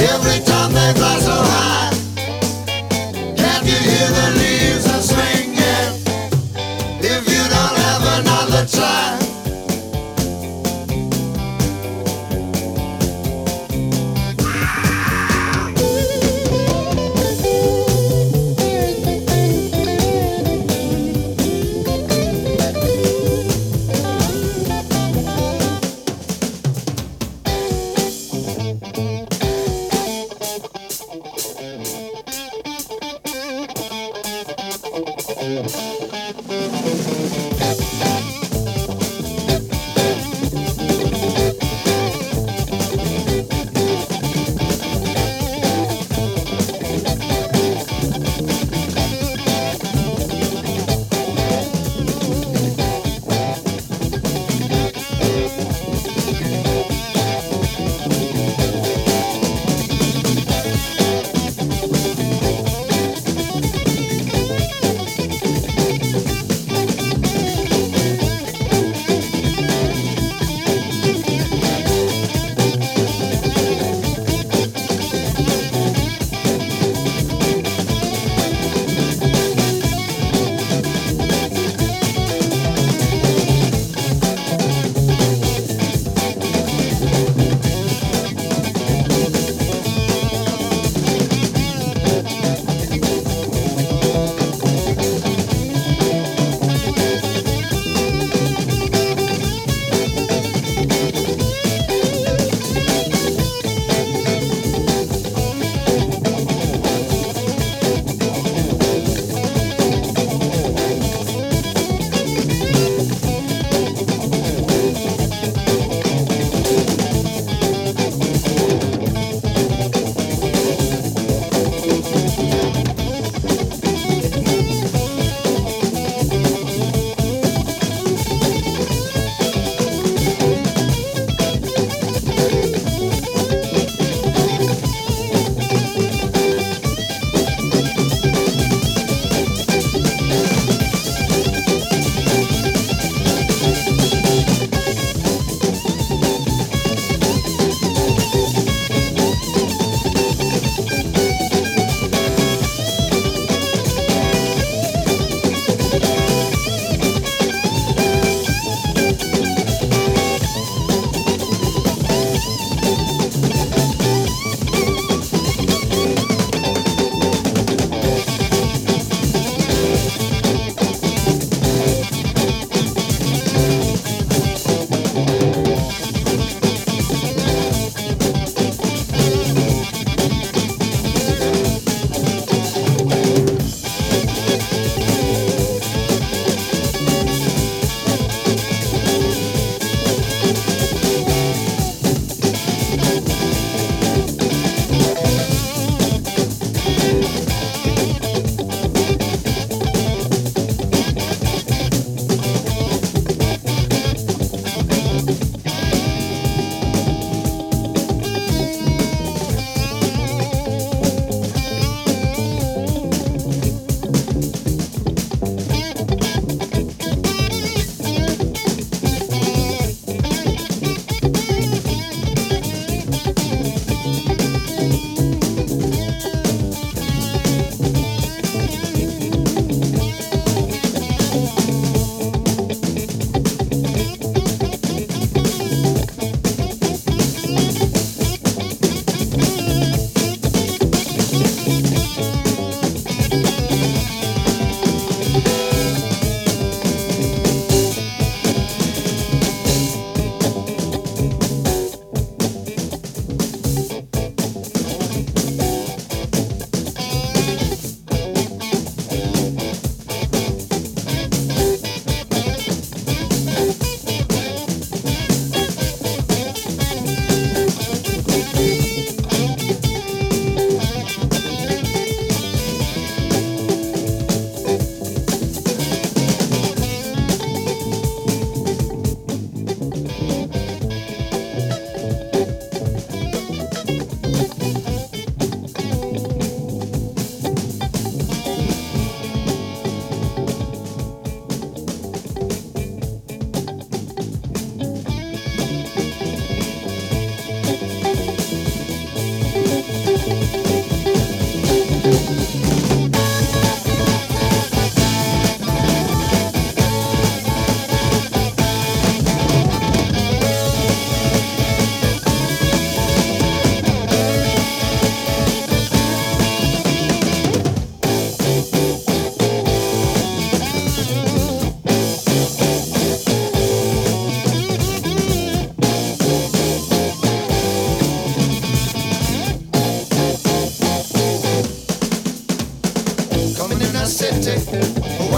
Every time they fly so high, can't you hear the leaves are swinging? If you don't have another try.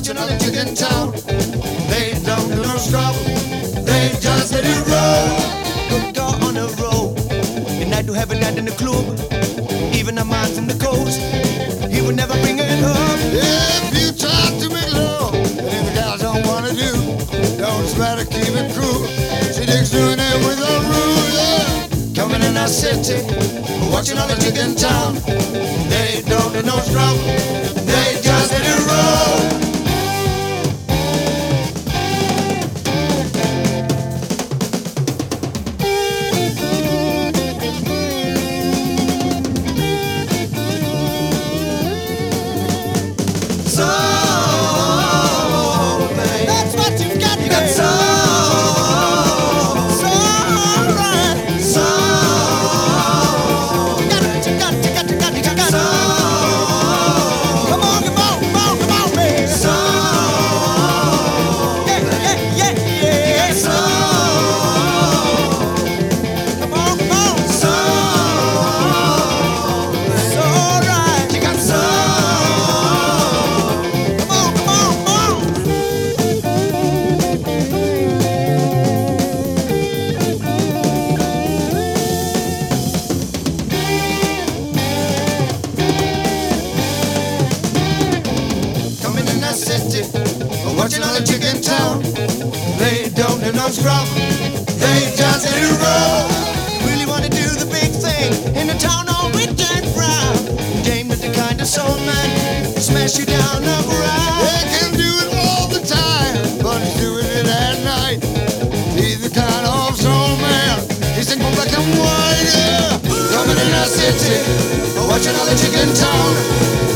watching all the chicken town. They don't do no struggle, they just let it roll. Good girl on the road, and I do have a night in the club. Even a man from the coast, he would never bring it home. If you try to make love, and if the gals don't wanna do, don't try to keep it cool. She digs doing it with a rule, yeah. Coming in our city, watching all the chicken town. They don't do no struggle, they just let it roll. Watching all the chicken town. They don't do no scrub, they just let it roll. Really wanna do the big thing in the town on weekend round. James is the kind of soul man, smash you down the ground. They can do it all the time, but he's doing it at night. He's the kind of soul man, he's in black and white, yeah. Coming in our city, watching all the chicken town.